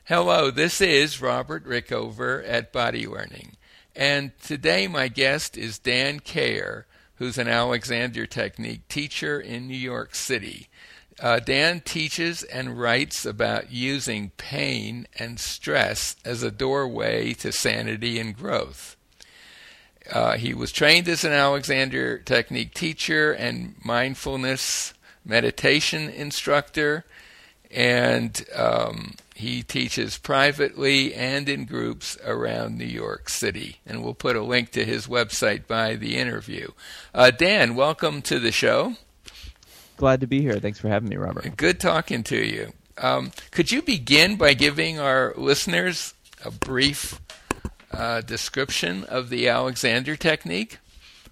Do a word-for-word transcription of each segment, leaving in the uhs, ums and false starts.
Hello, this is Robert Rickover at Body Learning, and today my guest is Dan Kayer, who's an Alexander Technique teacher in New York City. Uh, Dan teaches and writes about using pain and stress as a doorway to sanity and growth. Uh, he was trained as an Alexander Technique teacher and mindfulness meditation instructor, and um, he teaches privately and in groups around New York City. And we'll put a link to his website by the interview. Uh, Dan, welcome to the show. Glad to be here. Thanks for having me, Robert. Good talking to you. Um, could you begin by giving our listeners a brief uh, description of the Alexander Technique?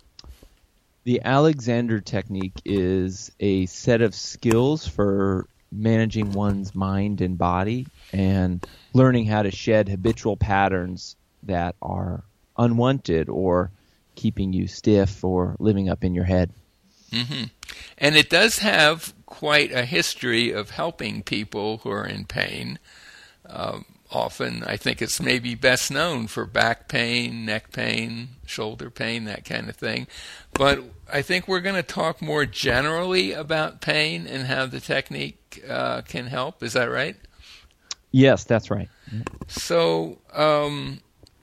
The Alexander Technique is a set of skills for managing one's mind and body and learning how to shed habitual patterns that are unwanted or keeping you stiff or living up in your head. Mm-hmm. And it does have quite a history of helping people who are in pain. Um, often, I think it's maybe best known for back pain, neck pain, shoulder pain, that kind of thing. But I think we're going to talk more generally about pain and how the technique uh, can help. Is that right? Yes, that's right. So um,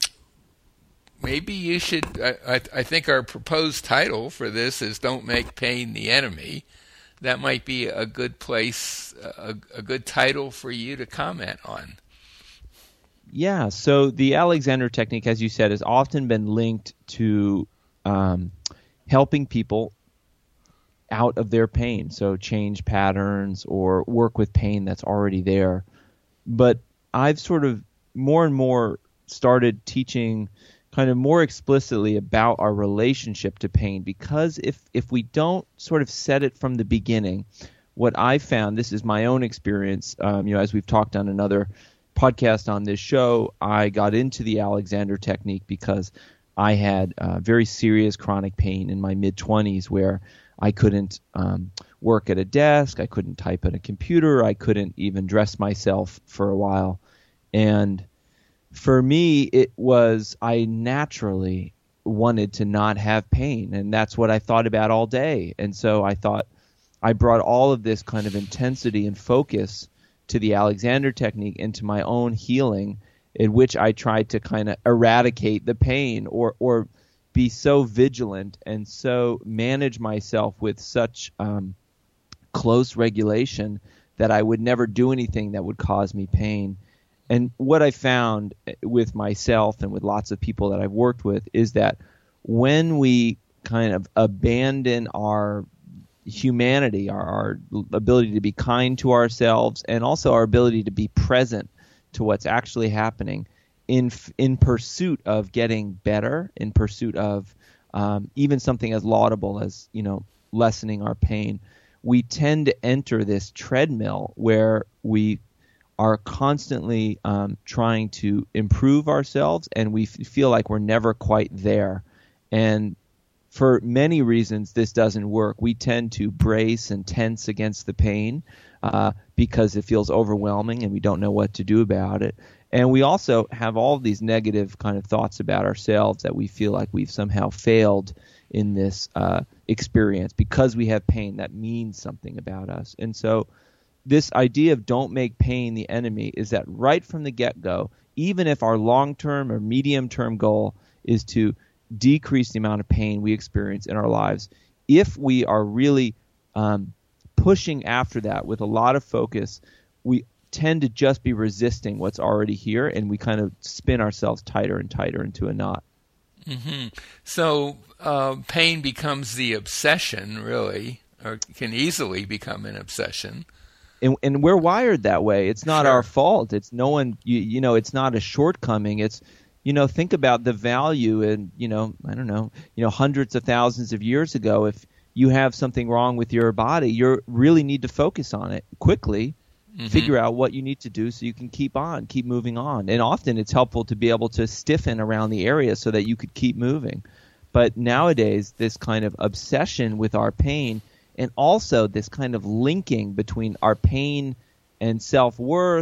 maybe you should, I, I, I think our proposed title for this is Don't Make Pain the Enemy. That might be a good place, a, a good title for you to comment on. Yeah, so the Alexander Technique, as you said, has often been linked to um, helping people out of their pain, so change patterns or work with pain that's already there. But I've sort of more and more started teaching kind of more explicitly about our relationship to pain, because if, if we don't sort of set it from the beginning, what I found, this is my own experience, um, you know, as we've talked on another podcast on this show, I got into the Alexander Technique because I had uh, very serious chronic pain in my mid-twenties where I couldn't um, work at a desk, I couldn't type at a computer, I couldn't even dress myself for a while. And for me, it was, I naturally wanted to not have pain, and that's what I thought about all day. And so I thought I brought all of this kind of intensity and focus to the Alexander Technique and to my own healing, in which I tried to kind of eradicate the pain or or be so vigilant and so manage myself with such um, close regulation that I would never do anything that would cause me pain. And what I found with myself and with lots of people that I've worked with is that when we kind of abandon our humanity, our, our ability to be kind to ourselves, and also our ability to be present to what's actually happening in in pursuit of getting better, in pursuit of um, even something as laudable as, you know, lessening our pain, we tend to enter this treadmill where we are constantly um, trying to improve ourselves, and we f- feel like we're never quite there. And for many reasons, this doesn't work. We tend to brace and tense against the pain uh, because it feels overwhelming and we don't know what to do about it. And we also have all of these negative kind of thoughts about ourselves that we feel like we've somehow failed in this uh, experience because we have pain that means something about us. And so this idea of don't make pain the enemy is that right from the get-go, even if our long-term or medium-term goal is to decrease the amount of pain we experience in our lives, if we are really um, pushing after that with a lot of focus, we tend to just be resisting what's already here, and we kind of spin ourselves tighter and tighter into a knot. Mm-hmm. So uh, pain becomes the obsession, really, or can easily become an obsession. And, and we're wired that way. It's not Sure. our fault. It's no one, you, you know, it's not a shortcoming. It's, you know, think about the value in, you know, I don't know, you know, hundreds of thousands of years ago. If you have something wrong with your body, you really need to focus on it quickly, mm-hmm. figure out what you need to do so you can keep on, keep moving on. And often it's helpful to be able to stiffen around the area so that you could keep moving. But nowadays, this kind of obsession with our pain, and also this kind of linking between our pain and self-worth,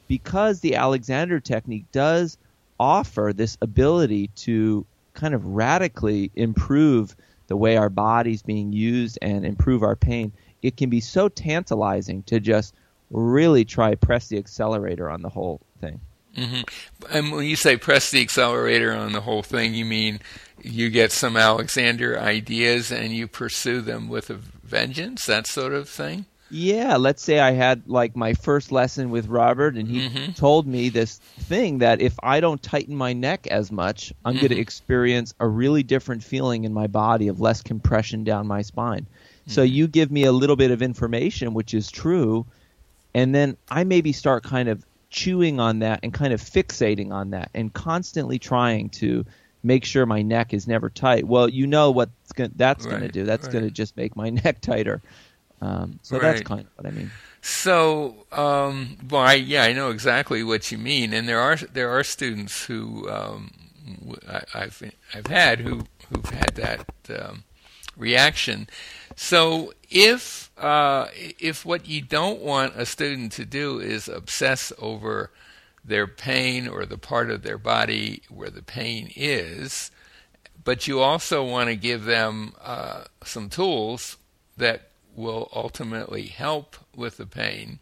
because the Alexander Technique does offer this ability to kind of radically improve the way our body's being used and improve our pain, it can be so tantalizing to just really try press the accelerator on the whole thing. Mm-hmm. And when you say press the accelerator on the whole thing, you mean you get some Alexander ideas and you pursue them with a vengeance, that sort of thing? Yeah, let's say I had like my first lesson with Robert, and he mm-hmm. told me this thing that if I don't tighten my neck as much, I'm mm-hmm. going to experience a really different feeling in my body of less compression down my spine. Mm-hmm. So you give me a little bit of information, which is true, and then I maybe start kind of chewing on that and kind of fixating on that and constantly trying to make sure my neck is never tight. Well, you know what that's right, going to do. That's right. going to just make my neck tighter. Um, so right. that's kind of what I mean. So, um, well, I, yeah, I know exactly what you mean, and there are there are students who um, I, I've I've had who who've had that um, reaction. So, if uh, if what you don't want a student to do is obsess over their pain or the part of their body where the pain is, but you also want to give them uh, some tools that will ultimately help with the pain,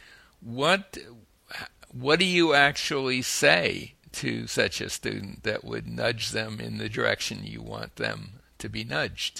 what what do you actually say to such a student that would nudge them in the direction you want them to be nudged?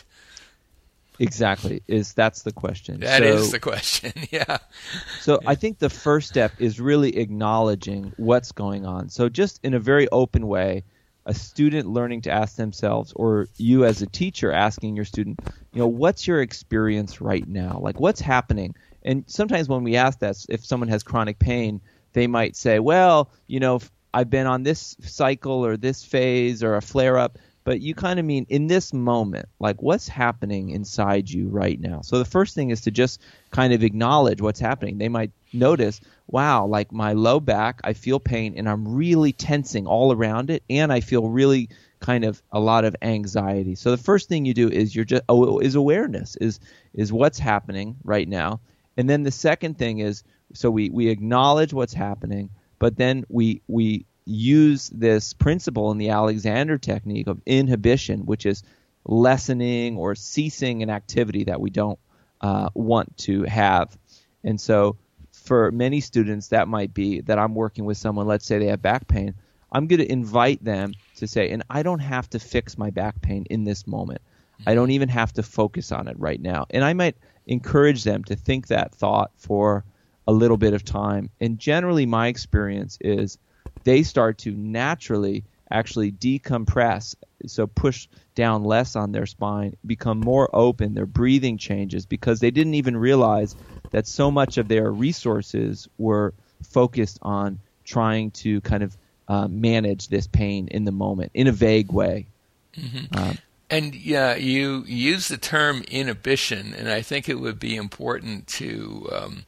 Exactly. Is that's the question. That so, is the question, yeah. So yeah. I think the first step is really acknowledging what's going on. So just in a very open way, a student learning to ask themselves, or you as a teacher asking your student, you know, what's your experience right now? Like, what's happening? And sometimes when we ask that, if someone has chronic pain, they might say, well, you know, I've been on this cycle or this phase or a flare-up, but you kind of mean in this moment, like what's happening inside you right now? So the first thing is to just kind of acknowledge what's happening. They might notice, wow, like my low back, I feel pain and I'm really tensing all around it, and I feel really kind of a lot of anxiety. So the first thing you do is you're just oh, is awareness, is is what's happening right now. And then the second thing is, so we, we acknowledge what's happening, but then we we use this principle in the Alexander Technique of inhibition, which is lessening or ceasing an activity that we don't uh, want to have. And so for many students, that might be that I'm working with someone, let's say they have back pain, I'm going to invite them to say, and I don't have to fix my back pain in this moment. I don't even have to focus on it right now. And I might encourage them to think that thought for a little bit of time. And generally my experience is they start to naturally actually decompress, so push down less on their spine, become more open, their breathing changes because they didn't even realize that so much of their resources were focused on trying to kind of uh, manage this pain in the moment in a vague way. Mm-hmm. Um, and yeah, you use the term inhibition, and I think it would be important to um,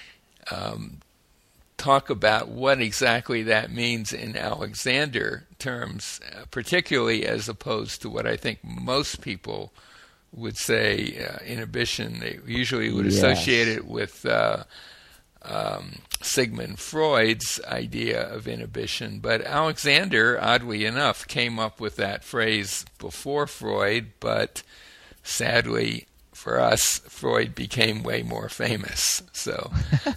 um, talk about what exactly that means in Alexander terms, uh, particularly as opposed to what I think most people would say uh, inhibition. They usually would yes. associate it with uh, um, Sigmund Freud's idea of inhibition. But Alexander, oddly enough, came up with that phrase before Freud, but sadly for us, Freud became way more famous. So,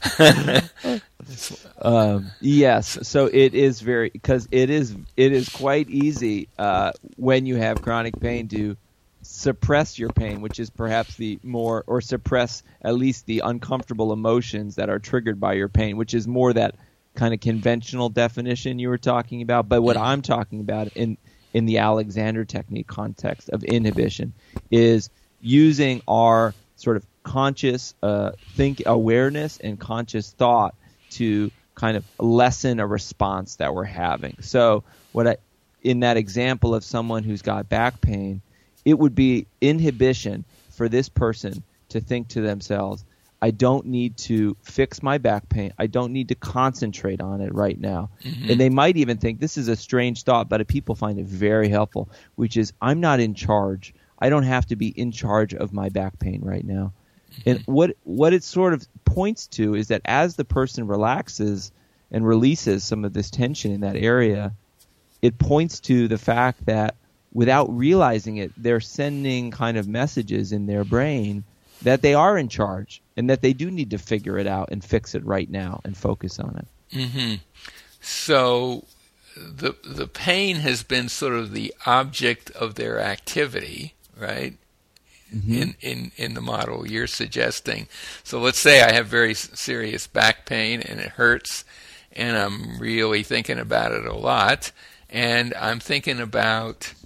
um, yes. So it is very because it is it is quite easy uh, when you have chronic pain to suppress your pain, which is perhaps the more or suppress at least the uncomfortable emotions that are triggered by your pain, which is more that kind of conventional definition you were talking about. But what I'm talking about in in the Alexander Technique context of inhibition is using our sort of conscious uh, think awareness and conscious thought to kind of lessen a response that we're having. So what I, in that example of someone who's got back pain, it would be inhibition for this person to think to themselves, I don't need to fix my back pain. I don't need to concentrate on it right now. Mm-hmm. And they might even think, this is a strange thought, but people find it very helpful, which is I'm not in charge. I don't have to be in charge of my back pain right now. Mm-hmm. And what what it sort of points to is that as the person relaxes, and releases some of this tension in that area, it points to the fact that without realizing it, they're sending kind of messages in their brain that they are in charge and that they do need to figure it out and fix it right now and focus on it. Mm-hmm. So the the pain has been sort of the object of their activity, right? Mm-hmm. In, in, in the model you're suggesting. So let's say I have very serious back pain and it hurts, and I'm really thinking about it a lot, and I'm thinking about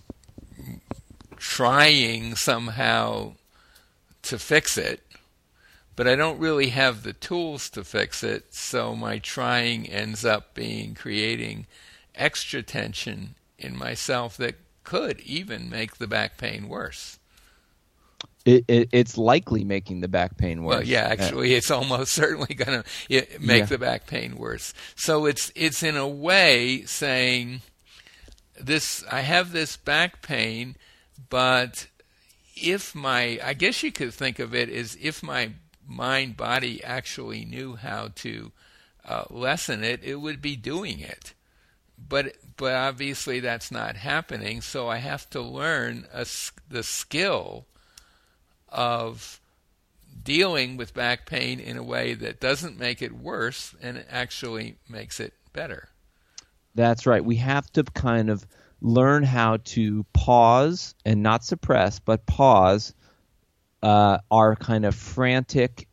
trying somehow to fix it, but I don't really have the tools to fix it, so my trying ends up being creating extra tension in myself that could even make the back pain worse. It, it, it's likely making the back pain worse. Well, yeah, actually, it's almost certainly going to make yeah. the back pain worse. So it's it's in a way saying, this I have this back pain, but if my, I guess you could think of it as if my mind body actually knew how to uh, lessen it, it would be doing it. But but obviously that's not happening, so I have to learn a, the skill of dealing with back pain in a way that doesn't make it worse and actually makes it better. That's right. We have to kind of learn how to pause and not suppress, but pause uh, our kind of frantic,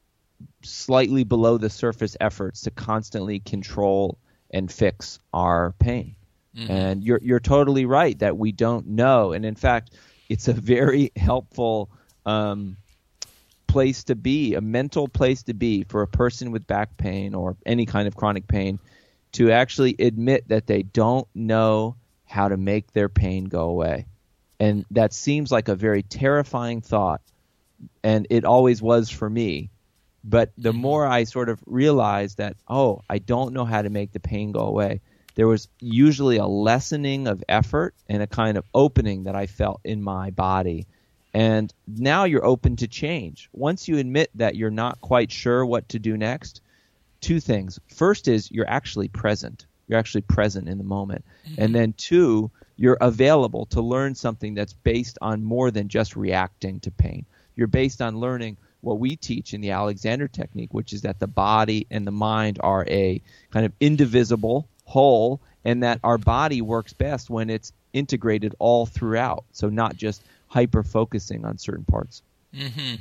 slightly below the surface efforts to constantly control and fix our pain. Mm-hmm. And you're you're totally right that we don't know. And in fact, it's a very helpful um, place to be, a mental place to be for a person with back pain or any kind of chronic pain, to actually admit that they don't know how to make their pain go away. And that seems like a very terrifying thought, and it always was for me. But the more I sort of realized that, oh, I don't know how to make the pain go away, there was usually a lessening of effort and a kind of opening that I felt in my body. And now you're open to change. Once you admit that you're not quite sure what to do next, two things. First is you're actually present. You're actually present in the moment. Mm-hmm. And then two, you're available to learn something that's based on more than just reacting to pain. You're based on learning what we teach in the Alexander Technique, which is that the body and the mind are a kind of indivisible whole, and that our body works best when it's integrated all throughout, so not just hyper-focusing on certain parts. Mm-hmm.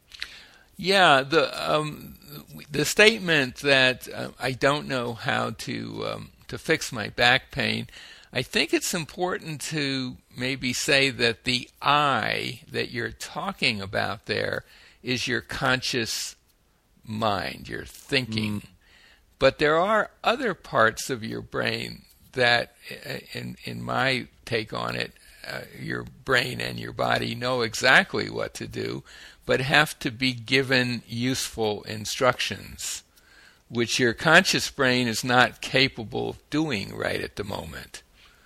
Yeah, the um, the statement that uh, I don't know how to um, to fix my back pain, I think it's important to maybe say that the I that you're talking about there is your conscious mind, your thinking. Mm. But there are other parts of your brain that, in in my take on it, uh, your brain and your body know exactly what to do, but have to be given useful instructions, which your conscious brain is not capable of doing right at the moment.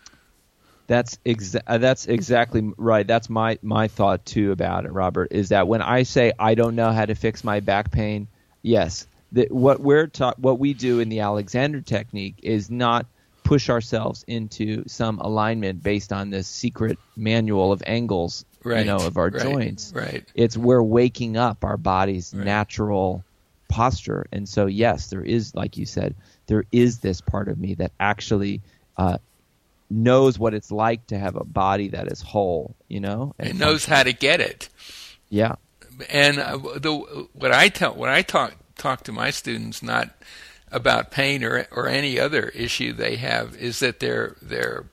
That's exa- uh, that's exactly right. That's my, my thought too about it, Robert, is that when I say I don't know how to fix my back pain, yes, that what we're ta- what we do in the Alexander Technique is not push ourselves into some alignment based on this secret manual of angles, right, you know, of our right, joints. Right. It's we're waking up our body's right. natural posture. And so, yes, there is, like you said, there is this part of me that actually uh, knows what it's like to have a body that is whole, you know? And it knows how to get it. Yeah. And uh, the what I tell when I talk talk to my students, not about pain or or any other issue they have, is that their their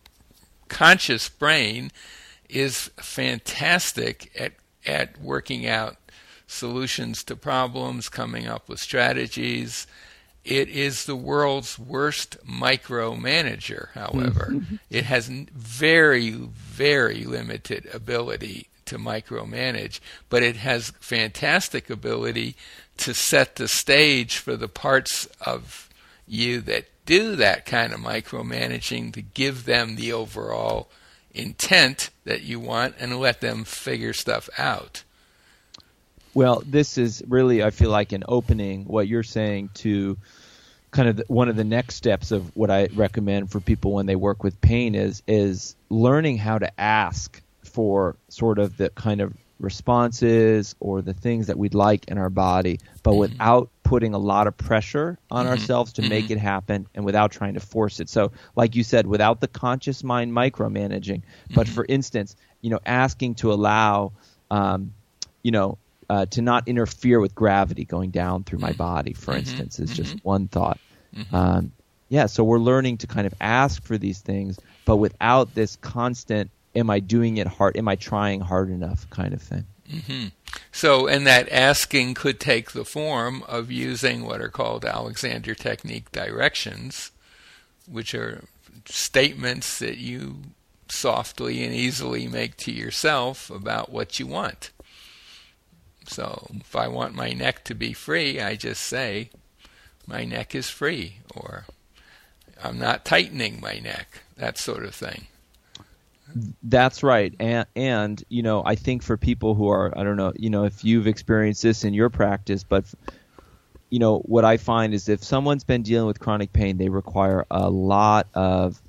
conscious brain is fantastic at at working out solutions to problems, coming up with strategies. It is the world's worst micromanager, however. It has very, very limited ability to micromanage, but it has fantastic ability to set the stage for the parts of you that do that kind of micromanaging, to give them the overall intent that you want and let them figure stuff out. Well, this is really, I feel like, an opening, what you're saying, to kind of the, one of the next steps of what I recommend for people when they work with pain is is learning how to ask for sort of the kind of responses or the things that we'd like in our body, but mm-hmm. without putting a lot of pressure on mm-hmm. ourselves to mm-hmm. make it happen, and without trying to force it. So, like you said, without the conscious mind micromanaging, but mm-hmm. for instance, you know, asking to allow, um, you know, uh, to not interfere with gravity going down through my body, for mm-hmm. instance, is mm-hmm. just one thought. Mm-hmm. Um, yeah, so we're learning to kind of ask for these things, but without this constant, am I doing it hard? Am I trying hard enough kind of thing? Mm-hmm. So, and that asking could take the form of using what are called Alexander Technique directions, which are statements that you softly and easily make to yourself about what you want. So, if I want my neck to be free, I just say, my neck is free, or I'm not tightening my neck, that sort of thing. That's right. And, and, you know, I think for people who are, I don't know, you know, if you've experienced this in your practice, but, you know, what I find is if someone's been dealing with chronic pain, they require a lot of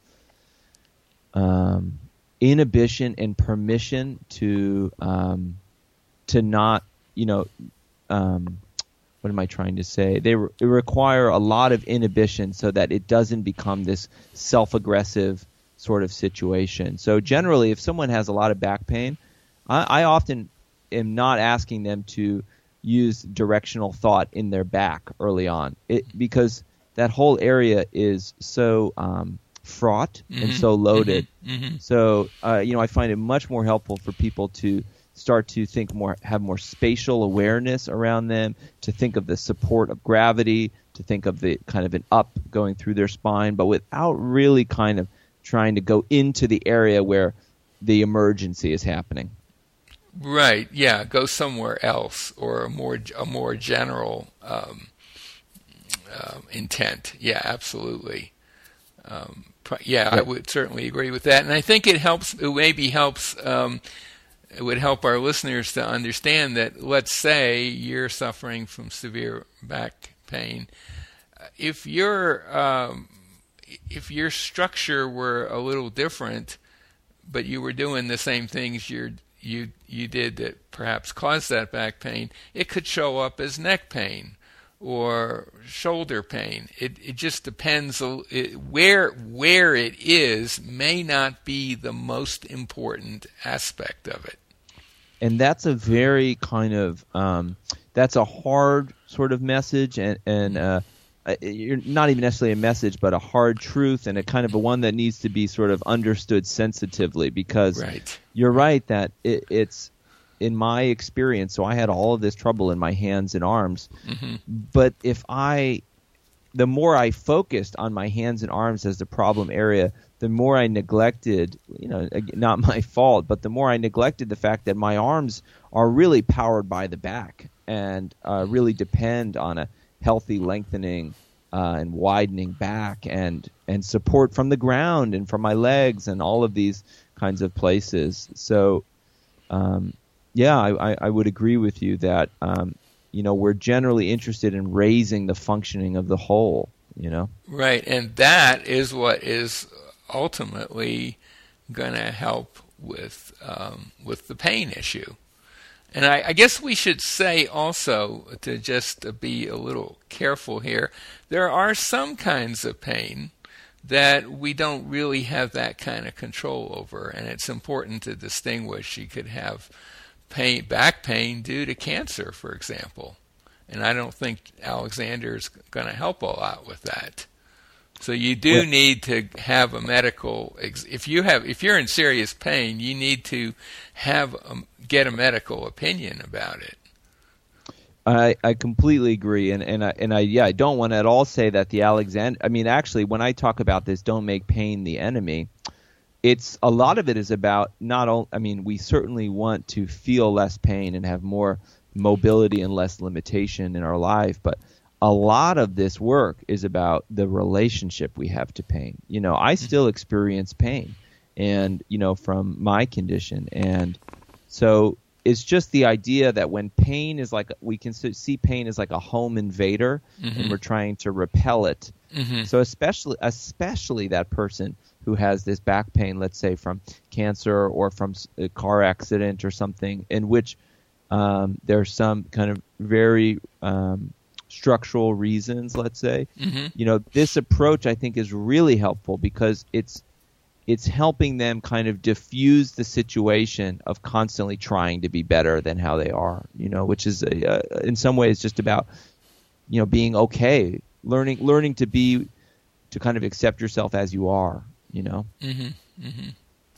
um, inhibition and permission to, um, to not, you know, um, what am I trying to say? They, re- they require a lot of inhibition so that it doesn't become this self-aggressive sort of situation. So generally, if someone has a lot of back pain, I, I often am not asking them to use directional thought in their back early on, it, because that whole area is so um, fraught mm-hmm. and so loaded. Mm-hmm. Mm-hmm. So uh, you know, I find it much more helpful for people to start to think more, have more spatial awareness around them, to think of the support of gravity, to think of the kind of an up going through their spine, but without really kind of trying to go into the area where the emergency is happening. Right. Yeah. Go somewhere else, or a more a more general um, uh, intent. Yeah. Absolutely. Um, yeah, I would certainly agree with that, and I think it helps. It maybe helps. Um, it would help our listeners to understand that. Let's say you're suffering from severe back pain. If you're um, if your structure were a little different, but you were doing the same things you you you did that perhaps caused that back pain, it could show up as neck pain or shoulder pain. It it just depends. It, where where it is may not be the most important aspect of it. And that's a very kind of um, that's a hard sort of message, and and. Uh, You're not even necessarily a message, but a hard truth, and a kind of a one that needs to be sort of understood sensitively, because right. You're right that it, it's, in my experience, so I had all of this trouble in my hands and arms, mm-hmm. but if I, the more I focused on my hands and arms as the problem area, the more I neglected, you know, not my fault, but the more I neglected the fact that my arms are really powered by the back and uh, really depend on a healthy lengthening uh, and widening back, and and support from the ground and from my legs and all of these kinds of places. So, um, yeah, I, I would agree with you that um, you know, we're generally interested in raising the functioning of the whole. You know, right, and that is what is ultimately going to help with um, with the pain issue. And I, I guess we should say also, to just be a little careful here, there are some kinds of pain that we don't really have that kind of control over, and it's important to distinguish. You could have pain, back pain due to cancer, for example, and I don't think Alexander is going to help a lot with that. So you do well, need to have a medical. If you have, if you're in serious pain, you need to have a, get a medical opinion about it. I, I completely agree, and and I, and I yeah I don't want to at all say that the Alexander. I mean, actually, when I talk about this, don't make pain the enemy. It's a lot of it is about not all. I mean, we certainly want to feel less pain and have more mobility and less limitation in our life, but a lot of this work is about the relationship we have to pain. You know, I still experience pain, and, you know, from my condition. And so it's just the idea that when pain is like, we can see pain as like a home invader, mm-hmm. and we're trying to repel it. Mm-hmm. So especially especially that person who has this back pain, let's say from cancer or from a car accident or something, in which um, there's some kind of very um, structural reasons, let's say. Mm-hmm. You know, this approach I think is really helpful because it's it's helping them kind of diffuse the situation of constantly trying to be better than how they are. You know, which is a, uh, in some ways just about, you know, being okay, learning learning to be to kind of accept yourself as you are. You know. Mm-hmm. Mm-hmm.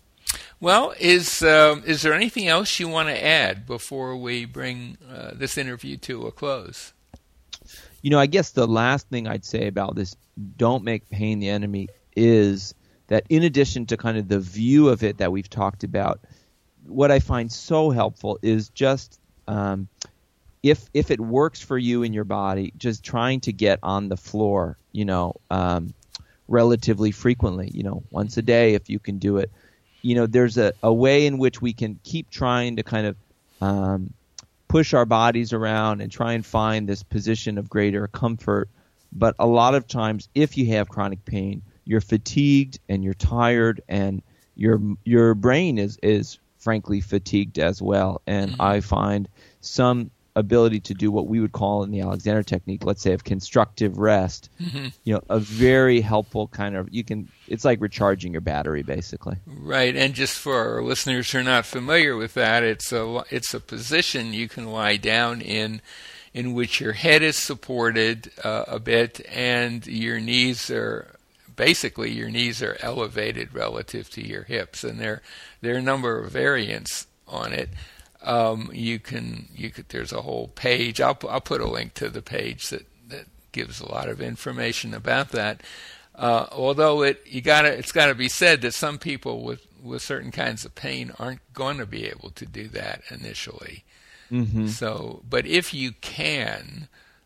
Well, is um, is there anything else you want to add before we bring uh, this interview to a close? You know, I guess the last thing I'd say about this, don't make pain the enemy, is that in addition to kind of the view of it that we've talked about, what I find so helpful is just um, if if it works for you in your body, just trying to get on the floor, you know, um, relatively frequently, you know, once a day if you can do it. You know, there's a, a way in which we can keep trying to kind of um, push our bodies around and try and find this position of greater comfort. But a lot of times, if you have chronic pain, you're fatigued and you're tired, and your your brain is, is frankly fatigued as well. And mm-hmm. I find some ability to do what we would call in the Alexander technique, let's say, of constructive rest, mm-hmm. you know, a very helpful kind of, you can, it's like recharging your battery basically. Right. And just for our listeners who are not familiar with that, it's a, it's a position you can lie down in, in which your head is supported uh, a bit and your knees are, basically your knees are elevated relative to your hips. And there, there are a number of variants on it. Um, you can, you could, there's a whole page. I'll, I'll put a link to the page that, that gives a lot of information about that. Uh, although it, you gotta, it's gotta be said that some people with, with certain kinds of pain aren't going to be able to do that initially. Mm-hmm. So, but if you can,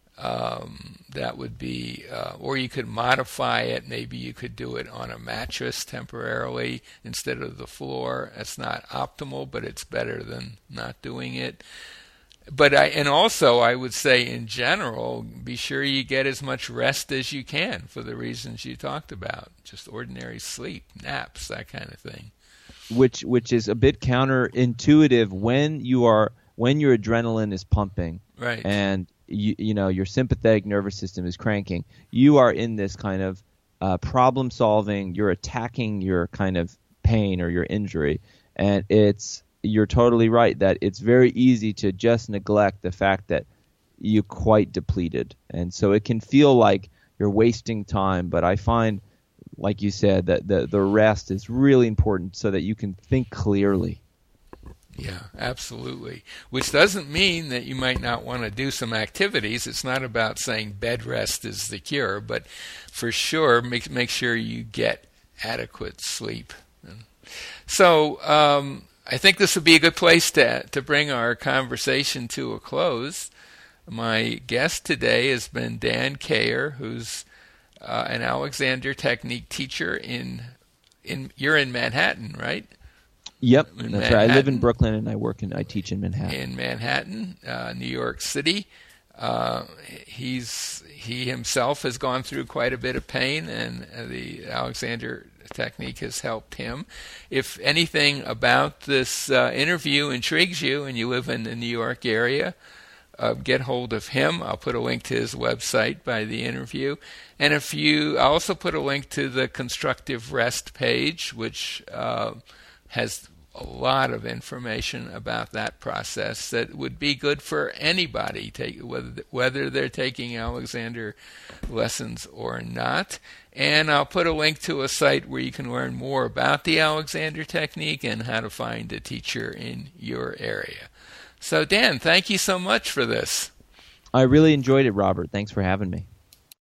um, that would be, uh, or you could modify it. Maybe you could do it on a mattress temporarily instead of the floor. It's not optimal, but it's better than not doing it. But I, and also I would say in general, be sure you get as much rest as you can for the reasons you talked about. Just ordinary sleep, naps, that kind of thing. Which, which is a bit counterintuitive when you are, when your adrenaline is pumping. Right. And You, you know, your sympathetic nervous system is cranking. You are in this kind of uh, problem solving. You're attacking your kind of pain or your injury, and it's you're totally right that it's very easy to just neglect the fact that you're quite depleted, and so it can feel like you're wasting time. But I find, like you said, that the the rest is really important so that you can think clearly. Yeah, absolutely. Which doesn't mean that you might not want to do some activities. It's not about saying bed rest is the cure, but for sure, make make sure you get adequate sleep. So um, I think this would be a good place to to bring our conversation to a close. My guest today has been Dan Kayer, who's uh, an Alexander Technique teacher in in you're in Manhattan, right? Yep, that's Manhattan, right. I live in Brooklyn and I work and I teach in Manhattan. In Manhattan, uh, New York City. Uh, he's he himself has gone through quite a bit of pain, and uh, the Alexander Technique has helped him. If anything about this uh, interview intrigues you and you live in the New York area, uh, get hold of him. I'll put a link to his website by the interview. And if you, I'll also put a link to the Constructive Rest page, which uh, has a lot of information about that process that would be good for anybody, take, whether whether they're taking Alexander lessons or not. And I'll put a link to a site where you can learn more about the Alexander Technique and how to find a teacher in your area. So, Dan, thank you so much for this. I really enjoyed it, Robert. Thanks for having me.